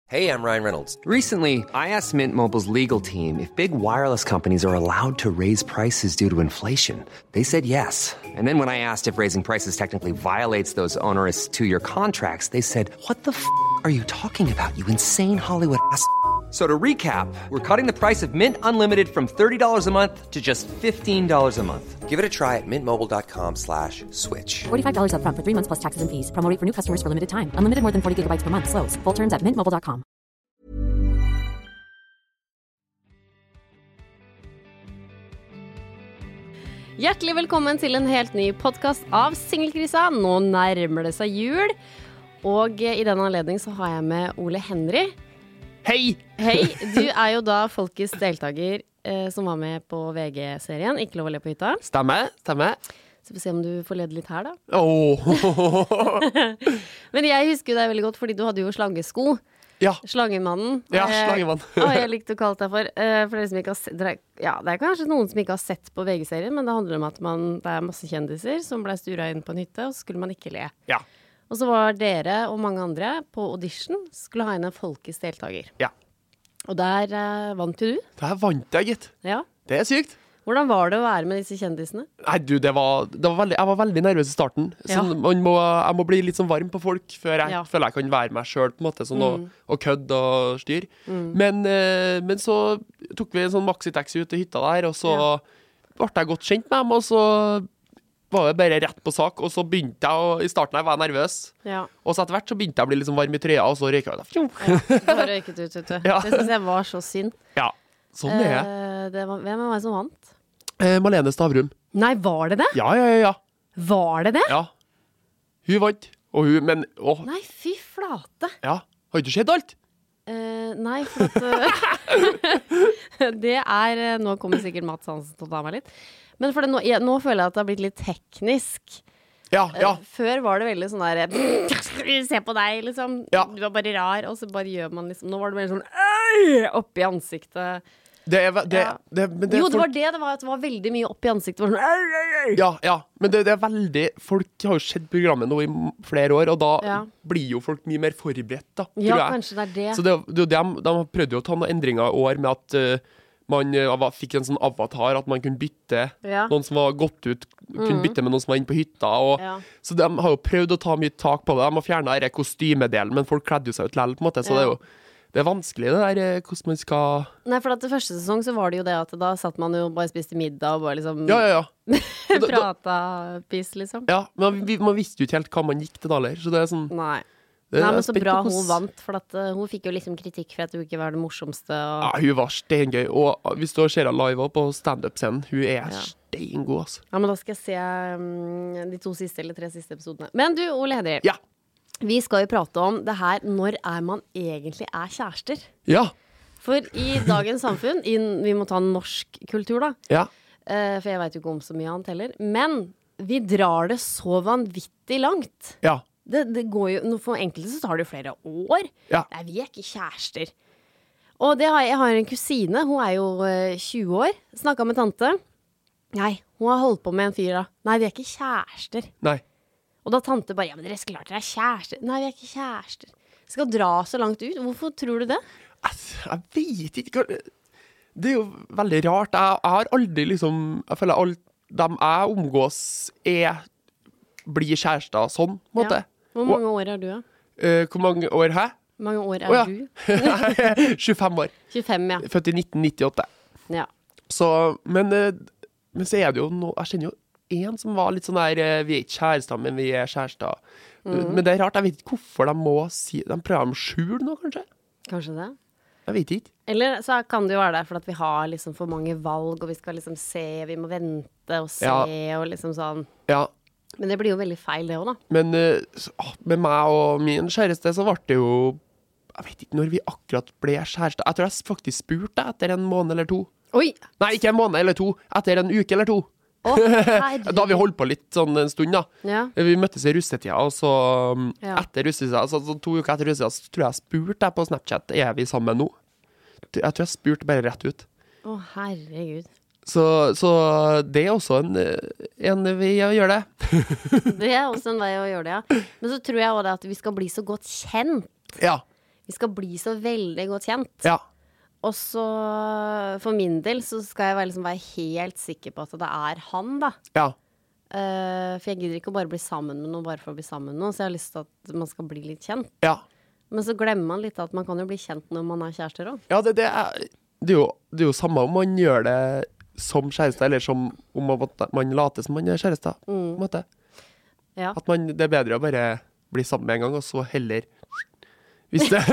Hey, I'm Ryan Reynolds. Recently, I asked Mint Mobile's legal team if big wireless companies are allowed to raise prices due to inflation. They said yes. And then when I asked if raising prices technically violates those onerous two-year contracts, they said, "What the are you talking about, you insane Hollywood ass?" So to recap, we're cutting the price of Mint Unlimited from $30 a month to just $15 a month. Give it a try at mintmobile.com/switch. $45 up front for 3 months plus taxes and fees. Promo rate for new customers for limited time. Unlimited more than 40 gigabytes per month. Slows full terms at mintmobile.com. Hjertelig velkommen til en helt ny podcast av Singelkrisa. Nå nærmer det seg jul, og i denne anledning så har jeg med Ole Henry. Hei! Hei, du er jo da folkets deltaker som var med på VG-serien Ikke lov å le på hytta. Stemmer. Så vi får se om du får lede litt her da. Åh. Men jeg husker deg veldig godt fordi du hadde jo slangesko. Ja. Slangemannen. Ja, slangemann. Jeg likte å kalle deg for dere som ikke har sett, ja, det er kanskje noen som ikke har sett på VG-serien, men det handler om at det er masse kjendiser som ble stura inn på en hytte, og så skulle man ikke le. Ja. Og så var dere og mange andre på audition, skulle ha inn en folkets deltaker. Ja. Og der vant jo du. Der vant jeg, gitt. Ja. Det er sykt. Hvordan var det å være med disse kjendisene? Nei, du, det var veldig, jeg var veldig nervøs i starten. Ja. Sånn, jeg må bli litt sånn varm på folk før jeg føler jeg kan være meg selv på en måte, sånn, og kødd og styr. Men så tok vi en sånn maxi-taxi ut til hytta der, og så ble jeg godt kjent med dem, og så var det bare rett på sak, og så begynte jeg, i starten jeg var nervøs, og så etter hvert så begynte jeg å bli litt sånn varm i trøya, og så røyket jeg det. Ja, du har røyket ut, vet du. Ja. Det synes jeg var så synd. Ja, sånn er jeg. Hvem var det som vant? Malene Stavrum. Nei, var det det? Ja. Var det det? Ja. Hun vant, og hun, men, Nei, fy flate. Ja, har ikke skjedd alt? Nei, for at det nå kommer sikkert Mats Hansen til å ta meg litt. Men for nå føler jeg at det har blitt litt teknisk. Ja. Før var det veldig sånn der se på deg, liksom. Ja. Du var bare rar, og så bare gjør man liksom. Nå var det mer sånn oppi ansiktet. Det var at det var veldig mye oppi ansiktet. Det var sånn Ja, men det er veldig, folk har jo sett programmet nå i flere år, og da blir jo folk mye mer forberedt da, tror jeg. Ja, kanskje det er det. Så de prøvde jo å ta noen endringer i år med at man fikk en sånn avatar, at man kunne bytte noen som var gått ut, kunne bytte med noen som var inne på hytta, så de har jo prøvd å ta mye tak på det. De har fjernet denne kostymedelen, men folk kledde jo seg ut lell på en måte, så det er vanskelig det der, hvordan man skal... Nei, for at det første sesong så var det jo det at da satt man jo bare spiste middag og bare liksom... Ja. prata piss, liksom. Ja, men man visste jo ikke helt hva man gikk til da, eller, så det er sånn... Nei, men så bra hun vant, for at hun fikk jo liksom kritikk for at hun ikke var det morsomste. Ja, hun var steingøy, og hvis du ser henne live på stand-up-scenen, hun er steingod, altså. Ja, men da skal jeg se de 2 siste eller 3 siste episodene. Men du, Ole Henry. Ja. Vi skal jo prate om det her, når man egentlig kjærester? Ja. For i dagens samfunn, vi må ta norsk kultur da, for jeg vet jo ikke om så mye annet heller, men vi drar det så vanvittig langt. Ja. Det går jo, for enkelte så tar det jo flere år. Ja. Nei, vi er ikke kjærester. Og jeg har en kusine, hun er jo 20 år, snakket med tante. Nei, hun har holdt på med en fyr da. Nei, vi er ikke kjærester. Nei. Og da tante bare, ja, men dere er klart dere er kjærester. Nei, vi er ikke kjærester. Skal dra så langt ut. Hvorfor tror du det? Jeg vet ikke. Det er jo veldig rart. Jeg har aldri liksom, jeg føler alt dem jeg omgås blir kjærester sånn, på en måte. Hvor mange år er du da? Hvor mange år har jeg? Hvor mange år er du? 25 år. 25, ja. Født i 1998. Ja. Så, men så er det jo noe, jeg kjenner jo en som var litt sånn der, vi er ikke kjærester, men vi er kjærester. Men det er rart, jeg vet ikke hvorfor de må si, de prøver å skjule noe, kanskje? Kanskje det? Jeg vet ikke. Eller så kan det jo være det, for at vi har liksom for mange valg, og vi skal liksom se, vi må vente og se, og liksom sånn. Ja. Men det blir jo veldig feil det også, da. Men med meg og min kjæreste så ble det jo, jeg vet ikke når vi akkurat ble kjærester. Jeg tror jeg faktisk spurte etter en måned eller 2. Oi! Nei, ikke en måned eller 2, etter en uke eller 2. Da vi holdt på litt sånn en stund da. Vi møttes i russetida, og så etter russetida, så 2 uker etter russetida, så tror jeg spurte på Snapchat, er vi sammen nå? Jeg tror jeg spurte bare rett ut. Herregud. Så det er også en vei å gjøre det. Det er også en vei å gjøre det, ja. Men så tror jeg også at vi skal bli så godt kjent. Ja. vi skal bli så veldig godt kjent. Ja. Og så, for min del, så skal jeg liksom være helt sikker på at det er han, da. Ja. For jeg gidder ikke å bare bli sammen med noen bare for å bli sammen med noen, så jeg har lyst til at man skal bli litt kjent. Ja. Men så glemmer man litt at man kan jo bli kjent når man er kjærester også. Ja, det er jo samme om man gjør det som kjæreste, eller som om man later som man er kjæreste, på en måte. Ja. At det er bedre å bare bli sammen med en gang, og så heller hvis det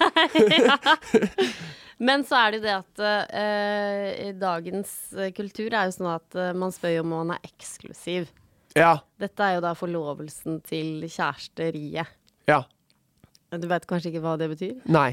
Men så er det det at dagens kultur er jo sånn at man spør jo om man er eksklusiv. Ja. Dette er jo da forlovelsen til kjæresteriet. Ja. Du vet kanskje ikke hva det betyr? Nei.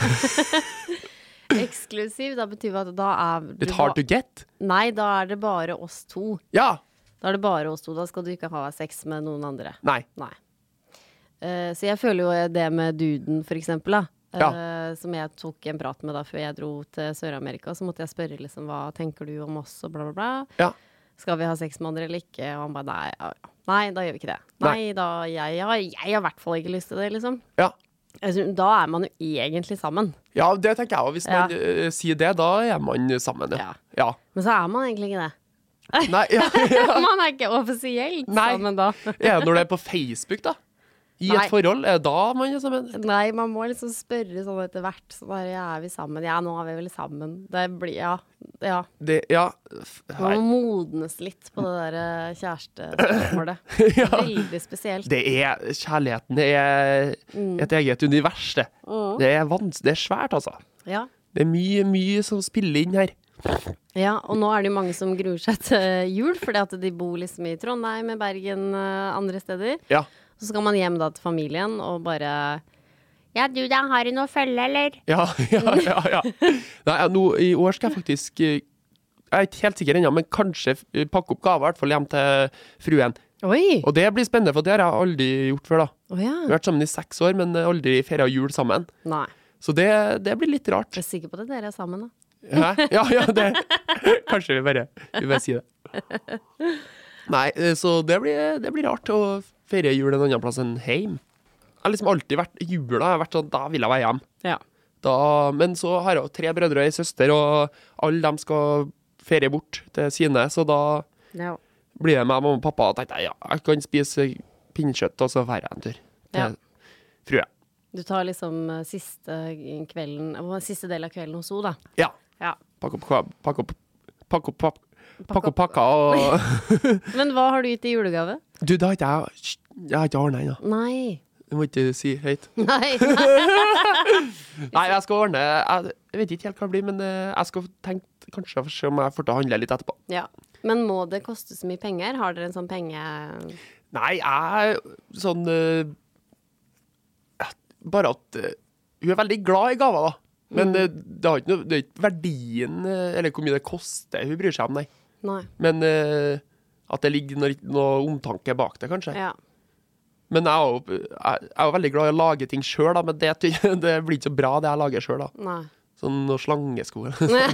Eksklusiv, da betyr det at da er Litt hard to get? Nei, da er det bare oss to. Ja. Da er det bare oss to. Da skal du ikke ha sex med noen andre. Nei. Så jeg føler jo det med duden, for eksempel, da. Ja. Som jeg tok en prat med da før jeg dro til Sør-Amerika. Så måtte jeg spørre liksom, hva tenker du om oss, og bla bla bla. Ja. Skal vi ha sex med andre eller ikke? Og han bare, nei, da gjør vi ikke det. Nei, da, jeg har i hvert fall ikke lyst til det, liksom. Ja. Altså, da er man jo egentlig sammen. Ja, det tenker jeg også. Hvis man sier det, da er man sammen, ja. Men så er man egentlig ikke det. Nei, Man er ikke offisielt sammen da. Når det er på Facebook, da? I et forhold, er det da man er sammen? Nei, man må liksom spørre sånn etter hvert. Så bare, er vi sammen? Ja, nå er vi vel sammen. Det blir, Man må modnes litt på det der kjærestespørsmålet. Veldig spesielt. Kjærligheten er et eget univers, det. Det er svært, altså. Ja. Det er mye som spiller inn her. Ja, og nå er det jo mange som gruer seg til jul, fordi at de bor liksom i Trondheim, i Bergen, andre steder. Ja. Så skal man hjem da til familien og bare ja, du da, har du noe å følge, eller? Ja. Nei, nå i år skal jeg faktisk jeg er ikke helt sikker ennå, men kanskje pakke opp gaver, i hvert fall hjem til fruen. Oi! Og det blir spennende, for det har jeg aldri gjort før, da. Vi har vært sammen i 6 år, men aldri feiret jul sammen. Nei. Så det blir litt rart. Jeg er sikker på det, dere er sammen, da. Hæ? Ja, det kanskje vi bare si det. Nei, så det blir rart å feire jul en annen plass enn heim. Jeg har liksom alltid vært jula, jeg har vært sånn, da vil jeg være hjem. Ja. Men så har jeg 3 brødre og en søster, og alle dem skal ferie bort til sine, så da blir det med mamma og pappa, og tenkte jeg kan spise pinnekjøtt, og så feirer jeg en tur til frue. Du tar liksom siste del av kvelden hos henne, da? Ja. Pakk opp pakka og Men hva har du gitt i julegave? Du, det har ikke ordnet ennå. Nei. Du må ikke si høyt. Nei, jeg skal ordne. Jeg vet ikke helt hva det blir, men jeg skal tenke kanskje se om jeg får til å handle litt etterpå. Ja. Men må det koste så mye penger? Har dere en sånn penge... Nei, jeg sånn bare at hun er veldig glad i gaver, da. Men det er ikke verdien, eller hvor mye det koster hun bryr seg om, nei. Men at det ligger noe omtanke bak det, kanskje. Ja. Men jeg er jo veldig glad i å lage ting selv, da, men det blir ikke så bra det jeg lager selv, da. Nei. Sånn noe slangesko.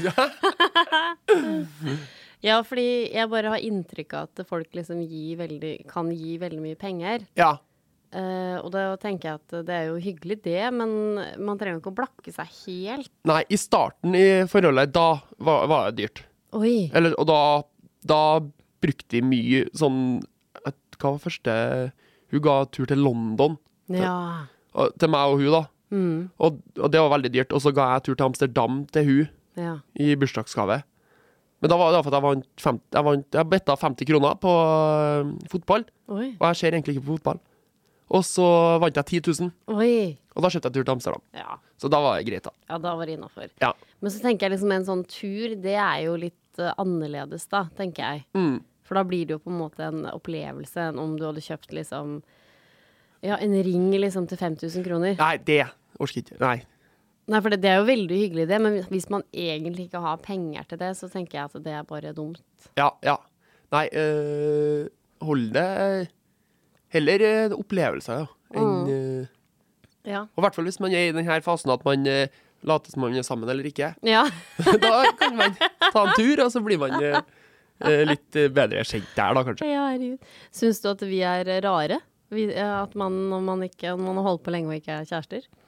Ja, fordi jeg bare har inntrykk av at folk liksom kan gi veldig mye penger. Ja. Og da tenker jeg at det er jo hyggelig det, men man trenger ikke å blakke seg helt. Nei, i starten i forholdet, da var det dyrt. Oi. Og da brukte vi mye sånn, hva var første, hun ga tur til London. Ja. Til meg og hun da. Og det var veldig dyrt. Og så ga jeg tur til Amsterdam til hun i bursdagsgave. Men da var det for at jeg betta 50 kroner på fotball. Oi. Og jeg ser egentlig ikke på fotball. Og så vant jeg 10 000. Oi. Og da kjøpte jeg tur til Amsterdam. Ja. Så da var det greit, da. Ja, da var det innenfor. Ja. Men så tenker jeg liksom en sånn tur, det er jo litt annerledes da, tenker jeg. For da blir det jo på en måte en opplevelse enn om du hadde kjøpt liksom, en ring liksom til 5000 kroner. Nei, det orsker ikke. Nei, for det er jo veldig hyggelig det, men hvis man egentlig ikke har penger til det, så tenker jeg at det er bare dumt. Ja. Nei, hold det... Heller opplevelser, enn... Ja. Og i hvert fall hvis man er i denne fasen at man later som man er sammen eller ikke. Ja. Da kan man ta en tur, og så blir man litt bedre kjent der da, kanskje. Ja, herregud. Synes du at vi er rare? At man, når man har holdt på lenge og ikke er kjærester?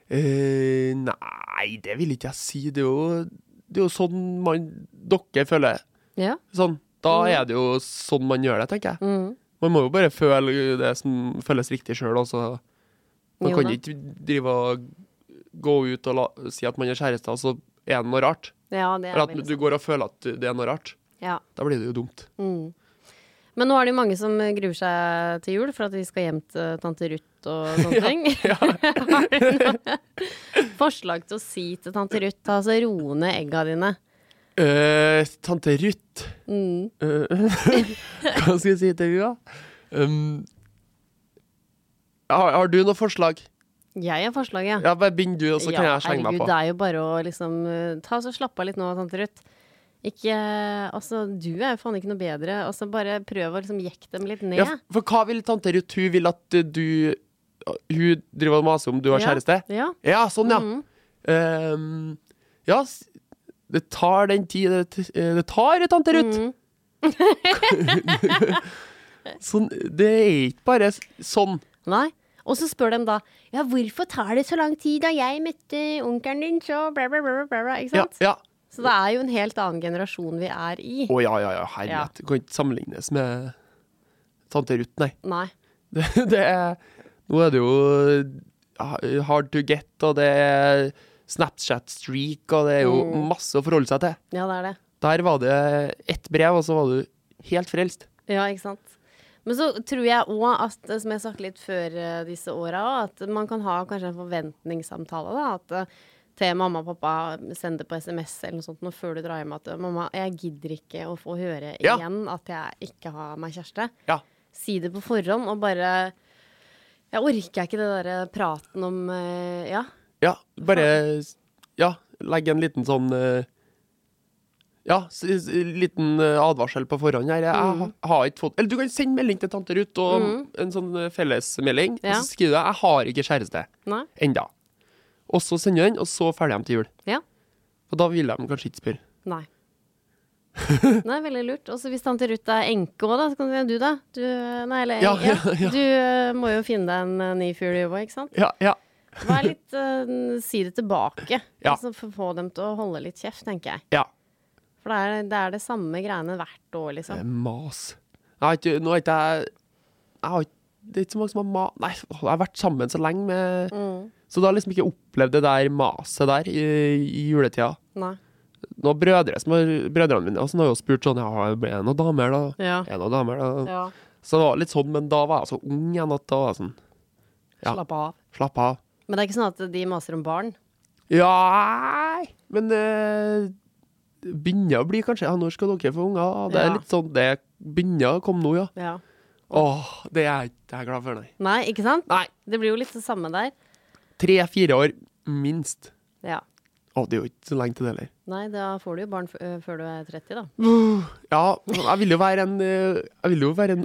Nei, det vil ikke jeg si. Det er jo sånn dere føler. Ja. Sånn, da er det jo sånn man gjør det, tenker jeg. Man må jo bare føle det som føles riktig selv, også. Man kan ikke drive og gå ut og si at man er kjæreste, og så er det noe rart. Ja, det er eller at du går og føler at det er noe rart. Ja. Da blir det jo dumt. Men nå er det jo mange som gruer seg til jul for at vi skal hjem til tante Ruth og sånne ting. Har du noe forslag til å si til tante Ruth, altså roe ned egga dine? Tante Ruth hva skal jeg si til henne da? Har du noe forslag? Jeg har forslag, ja. Ja, bare begynn du, og så kan jeg slenge meg på. Det er jo bare å liksom ta og slappe av litt nå, tante Ruth. Ikke, altså, du er jo faen ikke noe bedre. Altså, bare prøv å liksom jekke dem litt ned. Ja, for hva vil tante Ruth? Hun vil at hun driver og maser om du har kjæreste? Ja. Ja, sånn, ja. Ja, det tar den tid det tar, tante Ruth. Sånn, det er ikke bare sånn. Nei. Og så spør de da, ja, hvorfor tar det så lang tid da jeg møtte onkelen din, så bla bla bla bla, ikke sant? Ja. Så det er jo en helt annen generasjon vi er i. Ja, herlighet. Det kan ikke sammenlignes med tante Ruth, nei. Nei. Det er, nå er det jo hard to get, og det er Snapchat streak, og det er jo masse å forholde seg til. Ja, det er det. Der var det ett brev, og så var du helt frelst. Ja, ikke sant? Men så tror jeg også at, som jeg har sagt litt før disse årene, at man kan ha kanskje en forventningssamtale da, at til mamma og pappa send det på SMS eller noe sånt nå før du drar hjem at mamma, jeg gidder ikke å få høre igjen at jeg ikke har meg kjæreste. Ja. Si det på forhånd og bare jeg orker ikke det der praten om Ja, bare legge en liten sånn liten advarsel på forhånd her. Jeg har ikke fått, eller du kan sende melding til tante Ruth og en sånn fellesmelding, og så skriver du jeg har ikke kjæreste enda. Og så sender du den, og så ferdig dem til jul. Ja. Og da vil de kanskje ikke spørre. Nei. Nei, veldig lurt. Og så hvis tante Ruth er enke også da, så kan du da. Du må jo finne deg en ny fyr også, ikke sant? Ja. Vær litt, si det tilbake. Altså, for å få dem til å holde litt kjeft, tenker jeg. Ja. For det er det samme greiene hvert år, liksom. Det er mas. Det er ikke så mange som har mas. Nei, jeg har vært sammen så lenge med så du har liksom ikke opplevd det der maset der i juletida. Nei. Nå brødrene mine og sånn har jo spurt sånn, er det noen damer da? Ja. Er det noen damer da? Ja. Så det var litt sånn, men da var jeg så ung igjen at da var jeg sånn Slapp av. Men det er ikke sånn at de maser om barn? Ja, men begynner å bli kanskje, når skal dere få unger? Det er litt sånn, det begynner å komme nå, ja. Det er ikke jeg glad for, nei. Nei, ikke sant? Nei. Det blir jo litt det samme der. 3-4 år, minst. Ja. Det er jo ikke så lenge til det, eller? Nei, da får du jo barn før du er 30, da. Ja, jeg vil jo være en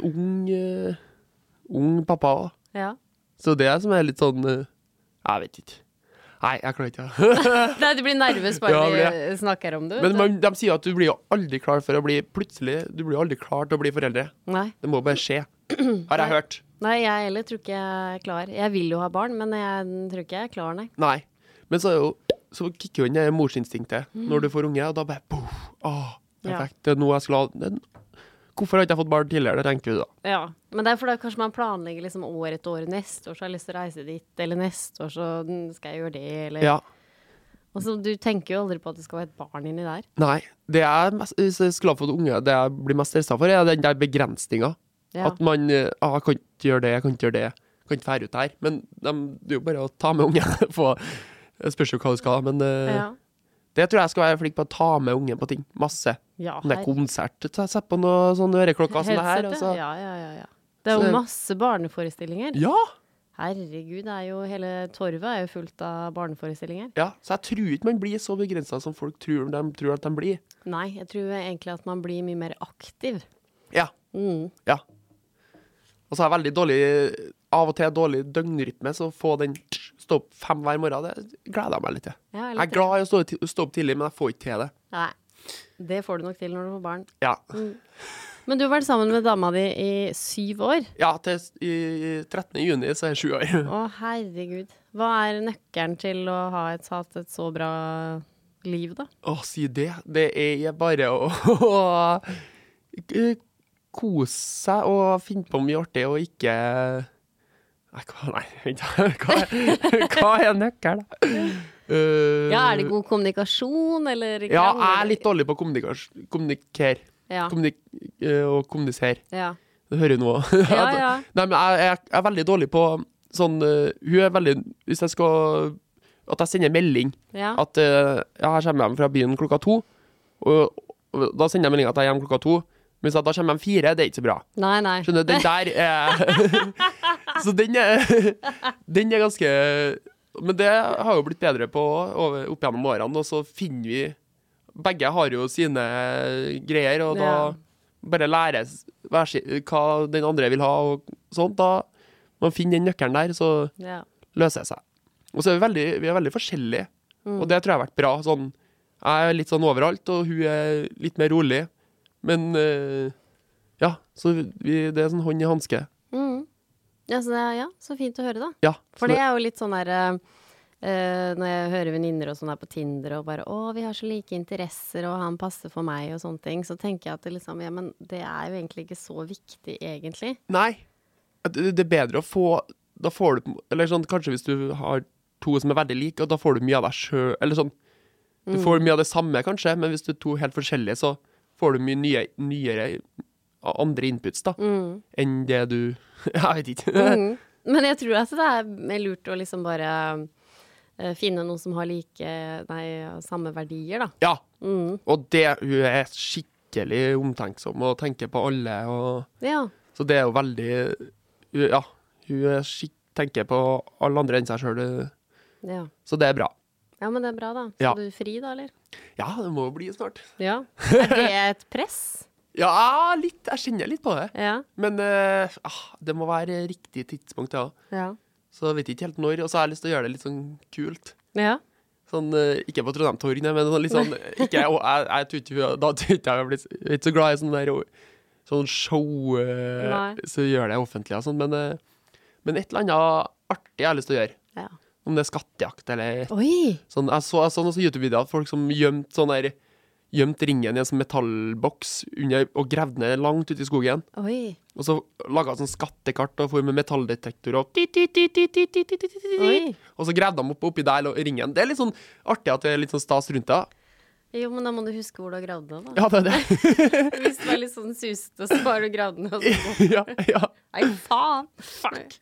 ung pappa også. Ja. Så det som er litt sånn, jeg vet ikke. Nei, jeg klarer ikke. Nei, du blir nervøs bare vi snakker om det. Men de sier at du blir jo aldri klar for å bli, du blir aldri klar til å bli foreldre. Nei. Det må bare skje, har jeg hørt. Nei, jeg heller tror ikke jeg er klar. Jeg vil jo ha barn, men jeg tror ikke jeg er klar, nei. Nei, men så kikker jo inn det morsinstinktet når du får unge, og da bare, perfekt, det er noe jeg skulle ha. Hvorfor har ikke jeg fått barn tidligere, det tenker du da. Ja, men det er fordi kanskje man planlegger liksom år etter år, neste år så har jeg lyst til å reise dit, eller neste år så skal jeg gjøre det, eller... Ja. Og så du tenker jo aldri på at det skal være et barn inni der. Nei, det hvis jeg skulle ha fått unge, det jeg blir mest stresset for, er den der begrensningen. Ja. At man, jeg kan ikke gjøre det, jeg kan ikke fære ut her. Men det er jo bare å ta med unge, jeg spørs jo hva du skal, men det tror jeg skal være flink på å ta med unge på ting, masse. Ja, det er konsert, sett på noe sånne øreklokker som det her. Altså. Ja. Det er jo masse barneforestillinger. Ja. Herregud, hele torvet er jo fullt av barneforestillinger. Ja, så jeg tror ikke man blir så begrenset som folk tror at de blir. Nei, jeg tror egentlig at man blir mye mer aktiv. Ja. Ja. Og så er jeg veldig dårlig, av og til dårlig døgnrytme, så få den stå opp 5 hver morgen, det gleder jeg meg litt til. Ja, jeg er glad i å stå opp tidlig, men jeg får ikke til det. Nei, det får du nok til når du får barn. Ja. Men du har vært sammen med dama di i 7 år? Ja, i 13. juni så er jeg 7 år. Å, herregud. Hva er nøkkelen til å hatt et så bra liv, da? Si det. Det er bare å kose seg og finne på mye artig og ikke... Hva er nøkkelen, da? Er det god kommunikasjon, eller? Ja, jeg er litt dårlig på kommunikere. Ja. Og kommunisere. Ja. Det hører jeg nå. Ja. Nei, men jeg er veldig dårlig på sånn, hun er veldig, hvis jeg skal, at jeg sender melding, at her kommer jeg fra byen klokka 2, og da sender jeg melding at jeg er hjemme klokka 2, men da kommer jeg 4, det er ikke så bra. Nei. Skjønner du, den der så den er ganske, men det har jo blitt bedre på opp gjennom årene, og så finner vi, begge har jo sine greier, og da bare læres hva den andre vil ha, og sånt, da man finner den nøkkelen der, så løser det seg. Og så er vi er veldig forskjellige, og det tror jeg har vært bra, sånn, jeg er litt sånn overalt, og hun er litt mer rolig, men så det er sånn hånd i handske. Så fint å høre da. Ja. For det er jo litt sånn der, når jeg hører venninner og sånn her på Tinder, og bare, vi har så like interesser, og han passer for meg, og sånne ting, så tenker jeg at det liksom, men det er jo egentlig ikke så viktig, egentlig. Nei, det er bedre å få, da får du, eller sånn, kanskje hvis du har 2 som er veldig like, og da får du mye av deg selv, eller sånn, du får mye av det samme kanskje, men hvis du er 2 helt forskjellige, så får du mye nyere andre inputs da, enn det du, jeg vet ikke. Men jeg tror at det er mer lurt å liksom bare finne noen som har samme verdier da. Ja, og hun er skikkelig omtenksom og tenker på alle, og så det er jo veldig, hun tenker på alle andre enn seg selv, så det er bra. Ja, men det er bra da. Så du fri da, eller? Ja, det må bli snart. Ja. Er det et press? Ja, litt. Jeg kjenner litt på det. Ja. Men det må være riktig tidspunkt, Ja. Så jeg vet ikke helt når, og så har jeg lyst til å gjøre det litt sånn kult. Ja. Sånn, ikke på Trondheim Torg, men litt sånn, ikke, jeg tror ikke, da tror ikke jeg blir ikke så glad i sånn der, sånn show, så gjør det offentlig og sånn, men et eller annet artig jeg har lyst til å gjøre. Ja. Om det er skattejakt, eller sånn, jeg så noen YouTube-videoer av folk som gjemt ringen i en sånn metallboks under, og gravd ned langt ut i skogen. Og så laget sånn skattekart og for med metalldetektor og og så gravde de oppi der ringen. Det er litt sånn artig at det er litt sånn stas rundt det. Jo, men da må du huske hvor du har gravd det da. Ja, det er det. Hvis du er litt sånn sust, så har du gravd den. Ja. Nei, faen. Fuck.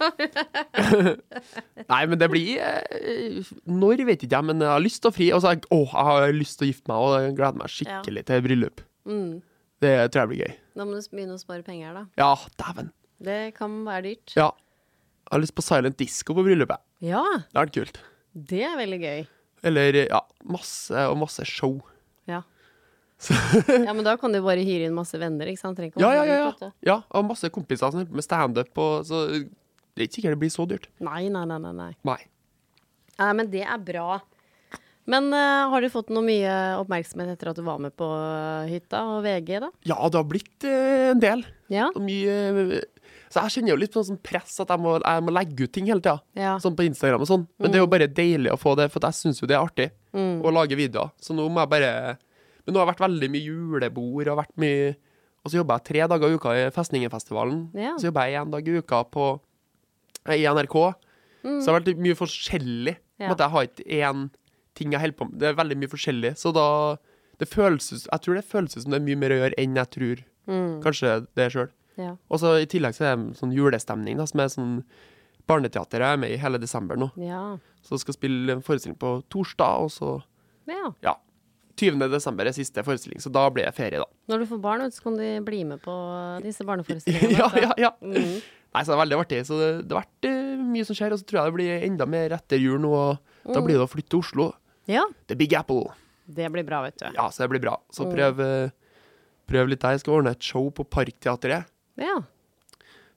Nei, men det blir når vet ikke jeg, men jeg har lyst til å fri, og så jeg har lyst til å gifte meg, og jeg gleder meg skikkelig til bryllup. Det tror jeg blir gøy. Da må du begynne å spare penger da. Ja, dæven. Det kan være dyrt. Ja. Jeg har lyst på silent disco på bryllupet. Ja. Det er kult. Det er veldig gøy. Eller, masse show. Ja. Ja, men da kan du bare hyre inn masse venner, ikke sant? Ja, og masse kompiser med stand-up, så det er ikke sikkert det blir så dyrt. Nei. Nei. Ja, men det er bra. Men har du fått noe mye oppmerksomhet etter at du var med på hytta og VG da? Ja, det har blitt en del. Ja. Og mye... Så jeg kjenner jo litt på sånn press at jeg må legge ut ting hele tiden, sånn på Instagram og sånn. Men det er jo bare deilig å få det, for jeg synes jo det er artig å lage videoer. Så nå må jeg bare... Men nå har det vært veldig mye julebord, og så jobber jeg 3 dager i uka i Festningenfestivalen. Ja. Så jobber jeg 1 dag i uka i NRK. Så det har vært mye forskjellig. Ja. Jeg har ikke en ting jeg holder på med. Det er veldig mye forskjellig. Så da... jeg tror det føles som det er mye mer å gjøre enn jeg tror. Kanskje det selv. Ja. Og så i tillegg så er det sånn julestemning da, som er sånn barneteater jeg er med i hele desember nå. Ja. Så jeg skal spille en forestilling på torsdag, og så 20. desember er siste forestilling, så da blir jeg ferie da. Når du får barn, så kan du bli med på disse barneforestillingene. Ja. Nei, så det er veldig artig, så det har vært mye som skjer, og så tror jeg det blir enda mer etter jul nå, og da blir det å flytte til Oslo. Ja. The Big Apple. Det blir bra, vet du. Ja, så det blir bra. Så prøv litt der. Jeg skal ordne et show på Parkteatret. Ja.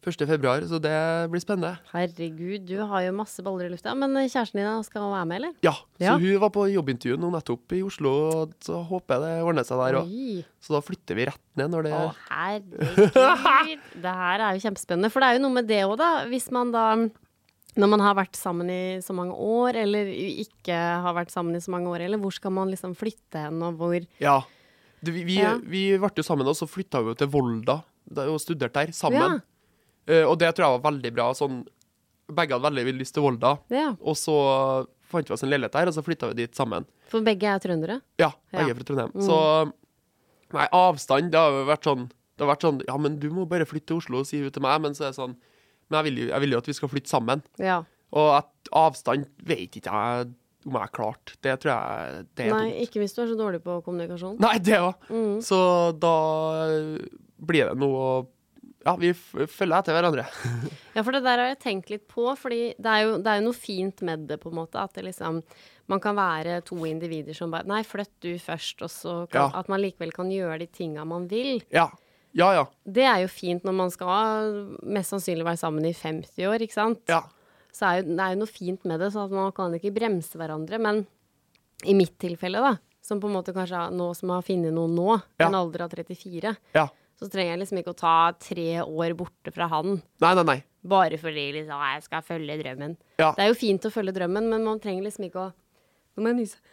1. februar, så det blir spennende. Herregud, du har jo masse baller i lufta. Men kjæresten din skal være med, eller? Ja, så hun var på jobbintervju nå nettopp i Oslo, og så håper jeg det ordner seg der også. Så da flytter vi rett ned når det... Å, herregud. Det her er jo kjempespennende. For det er jo noe med det også da, hvis man da, når man har vært sammen i så mange år, eller ikke har vært sammen i så mange år, eller hvor skal man liksom flytte hen, og hvor... Ja, vi ble jo sammen, og så flyttet vi jo til Volda, og studerte der sammen. Og det tror jeg var veldig bra, sånn, begge hadde veldig lyst til Volda, og så fant vi oss en leilighet der, og så flyttet vi dit sammen. For begge er trøndere? Ja, begge er fra Trondheim. Så, nei, avstand, det har vært sånn, ja, men du må bare flytte til Oslo, sier hun til meg, men så er det sånn, men jeg vil jo at vi skal flytte sammen. Ja. Og at avstand vet ikke jeg om jeg er klart. Det tror jeg, det er dumt. Nei, ikke hvis du er så dårlig på kommunikasjon. Nei, det også. Så da blir det noe... Ja, vi følger etter hverandre. Ja, for det der har jeg tenkt litt på, fordi det er jo noe fint med det på en måte, at det liksom, man kan være to individer som bare, nei, flytt du først, og så at man likevel kan gjøre de tingene man vil. Ja. Det er jo fint når man skal mest sannsynlig være sammen i 50 år, ikke sant? Ja. Så det er jo noe fint med det, så at man kan ikke bremse hverandre, men i mitt tilfelle da, som på en måte kanskje nå som har finnet noe nå, en alder av 34, så trenger jeg liksom ikke å ta 3 år borte fra han. Nei. Bare fordi liksom, jeg skal følge drømmen. Ja. Det er jo fint å følge drømmen, men man trenger liksom ikke å... Nå må jeg nyse.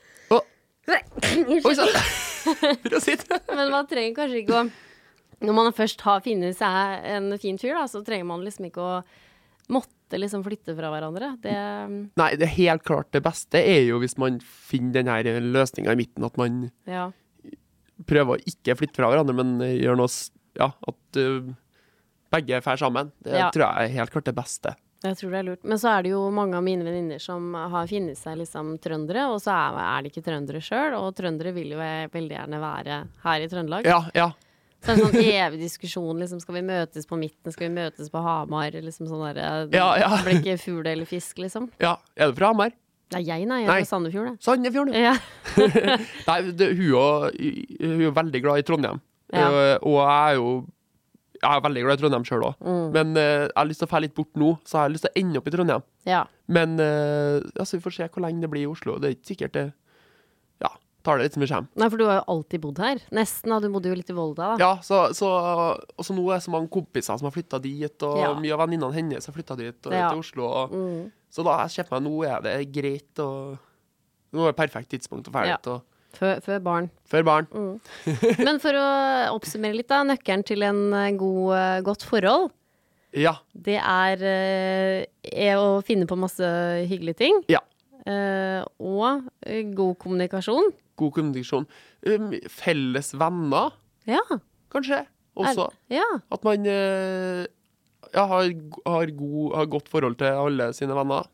Oi, så. Men man trenger kanskje ikke å... Når man først har finnet seg en fin fyr, da, så trenger man liksom ikke å måtte liksom flytte fra hverandre. Nei, det er helt klart det beste er jo hvis man finner den her løsningen i midten, at man... prøve å ikke flytte fra hverandre, men gjøre noe, at begge er sammen. Det tror jeg er helt klart det beste. Jeg tror det er lurt. Men så er det jo mange av mine venninner som har finnet seg liksom trøndere, og så er de ikke trøndere selv, og trøndere vil jo veldig gjerne være her i Trøndelag. Ja. Så det er en sånn evig diskusjon, liksom, skal vi møtes på midten, skal vi møtes på Hamar, liksom sånn der, det blir ikke fugl eller fisk, liksom. Ja, er du fra Hamar? Nei, jeg er fra Sandefjord, det. Sandefjord, ja. Nei, hun er jo veldig glad i Trondheim. Og jeg er veldig glad i Trondheim selv også. Men jeg har lyst til å fære litt bort nå, så jeg har lyst til å ende opp i Trondheim. Ja. Men altså, vi får se hvor lenge det blir i Oslo. Det er ikke sikkert det, tar det litt som det kommer. Nei, for du har jo alltid bodd her. Nesten, du bodde jo litt i Volda, da. Ja, og så nå er det så mange kompiser som har flyttet dit, og mye av venninnene hennes har flyttet dit, og til Oslo, og... Så da jeg kjøper meg, nå er det greit, og nå er det perfekt tidspunkt å ferdig. Før barn. Før barn. Men for å oppsummere litt da, nøkkelen til en godt forhold, det er å finne på masse hyggelige ting. Ja. Og god kommunikasjon. God kommunikasjon. Felles venner. Ja. Kanskje, også. At man... har godt forhold til alle sine venner.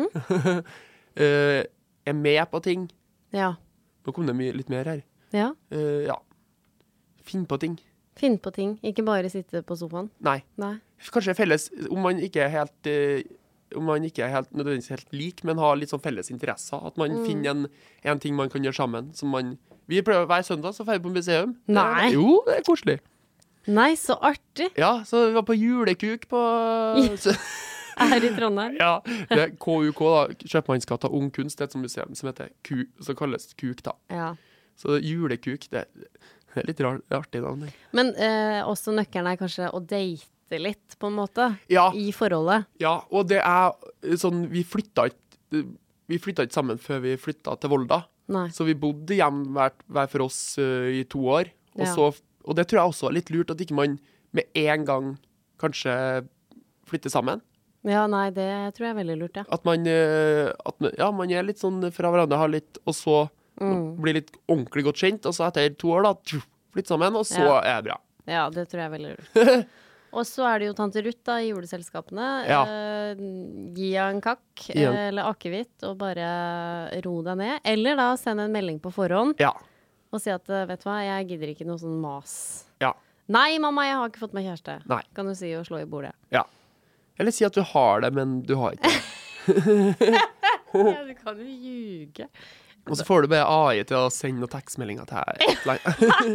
Er med på ting. Ja. Nå kom det litt mer her. Ja. Finn på ting. Finn på ting, ikke bare sitte på sofaen. Nei. Kanskje felles, om man ikke er helt nødvendigvis helt lik, men har litt sånn felles interesser. At man finner en ting man kan gjøre sammen. Vi prøver hver søndag, så får vi på museum. Nei. Jo, det er koselig. Nei, så artig. Ja, så vi var på julekuk på... Her i Trondheim. Ja, det er KUK da, Kjøpmannsgata Ung Kunst, det er et museum som heter som kalles KUK da. Ja. Så julekuk, det er litt artig da. Men også nøkkelen er kanskje å date litt, på en måte, i forholdet. Ja, og det er sånn, vi flyttet ikke sammen før vi flyttet til Volda. Nei. Så vi bodde hjemme hver for oss i 2 år, og det tror jeg også er litt lurt at ikke man med en gang kanskje flytter sammen. Ja, nei, det tror jeg er veldig lurt, ja. At man er litt sånn fra hverandre, har litt, og så blir litt ordentlig godt kjent, og så etter 2 år da, flytter sammen, og så er det bra. Ja, det tror jeg er veldig lurt. Og så er det jo Tante Ruth da, i juleselskapene. Ja. Gi en kakk, eller akevitt, og bare ro deg ned. Eller da send en melding på forhånd. Ja. Og si at, vet du hva, jeg gidder ikke noe sånn mas. Ja. Nei, mamma, jeg har ikke fått meg kjæreste. Nei. Kan du si og slå i bordet. Ja. Eller si at du har det, men du har ikke det. Ja, du kan jo ljuge. Og så får du bare AI til å sende noen tekstmeldinger til her.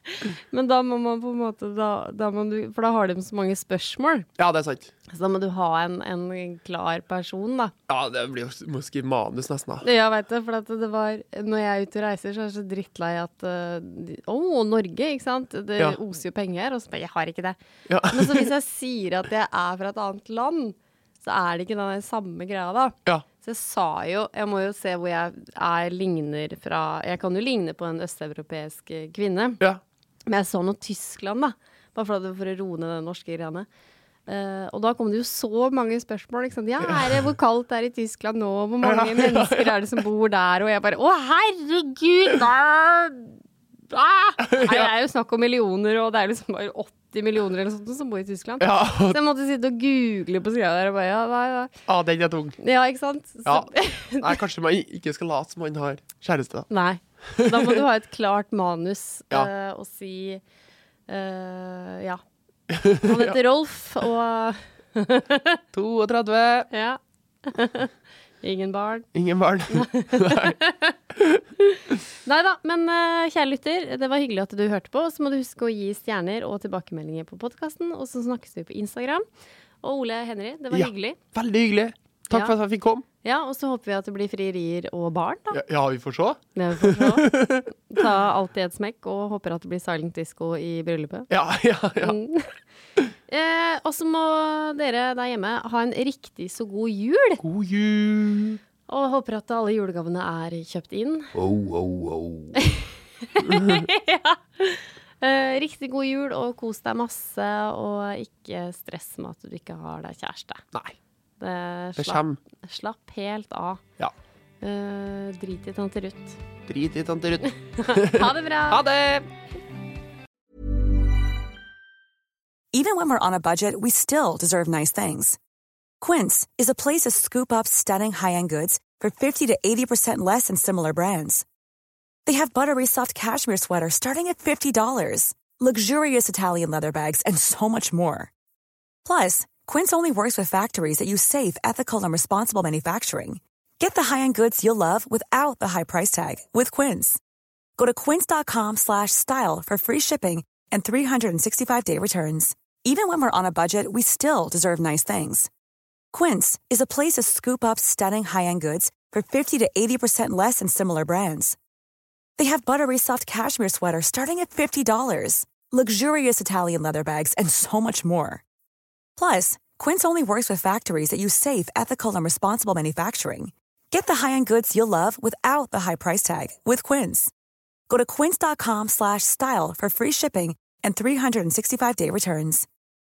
Men da må man på en måte, da må du, for da har de så mange spørsmål. Ja, det sant. Så da må du ha en klar person, da. Ja, det blir jo, må skrive manus nesten da. Ja, vet du, for at det var, når jeg er ute og reiser, så er jeg så drittlei at, Norge, ikke sant? Det oser jo penger, og så bare, jeg har ikke det. Ja. Men så hvis jeg sier at jeg er fra et annet land, så er det ikke den samme greia da. Ja. Så jeg sa jo, jeg må jo se hvor jeg ligner fra, jeg kan jo ligne på en østeuropeisk kvinne. Ja. Men jeg så noe Tyskland da, bare for å roe ned den norske greiene. Og da kom det jo så mange spørsmål, liksom. Ja, hvor kaldt er det i Tyskland nå? Hvor mange mennesker er det som bor der? Og jeg bare, herregud! Det er jo snakk om millioner, og det er liksom bare 80 millioner eller sånt som bor i Tyskland. Ja. Så jeg måtte sitte og google på skrevet der og bare, den er tung. Ja, ikke sant? Ja. Nei, kanskje man ikke skal late som man har kjæreste da. Nei, da må du ha et klart manus og si, ja. Han heter Rolf, og 32. Ja. Ingen barn. Ingen barn. Neida, men kjære lytter, det var hyggelig at du hørte på. Så må du huske å gi stjerner og tilbakemeldinger på podcasten. Og så snakkes vi på Instagram. Og Ole Henry, det var hyggelig. Veldig hyggelig. Takk for at jeg fikk komme. Ja, og så håper vi at det blir frierier og barn da. Ja, vi får se. Ja, vi får se. Ta alt i et smekk, og håper at det blir silent disco i bryllupet. Ja. Og så må dere der hjemme ha en riktig så god jul. God jul. Og håper at alle julegavene er kjøpt inn. Ja. Riktig god jul, og kos deg masse, og ikke stress med at du ikke har deg kjæreste. Nei. Slapp helt av. Ja. Drit i tante Ruth. Drit i tante Ruth. Ha det bra. Ha det! Even when we're on a budget, we still deserve nice things. Quince is a place to scoop up stunning high-end goods for 50 to 80% less than similar brands. They have buttery soft cashmere sweaters starting at $50, luxurious Italian leather bags, and so much more. Plus, Quince only works with factories that use safe, ethical, and responsible manufacturing. Get the high-end goods you'll love without the high price tag with Quince. Go to quince.com/style for free shipping and 365-day returns. Even when we're on a budget, we still deserve nice things. Quince is a place to scoop up stunning high-end goods for 50 to 80% less than similar brands. They have buttery soft cashmere sweaters starting at $50, luxurious Italian leather bags, and so much more. Plus, Quince only works with factories that use safe, ethical, and responsible manufacturing. Get the high-end goods you'll love without the high price tag with Quince. Go to quince.com/style for free shipping and 365-day returns.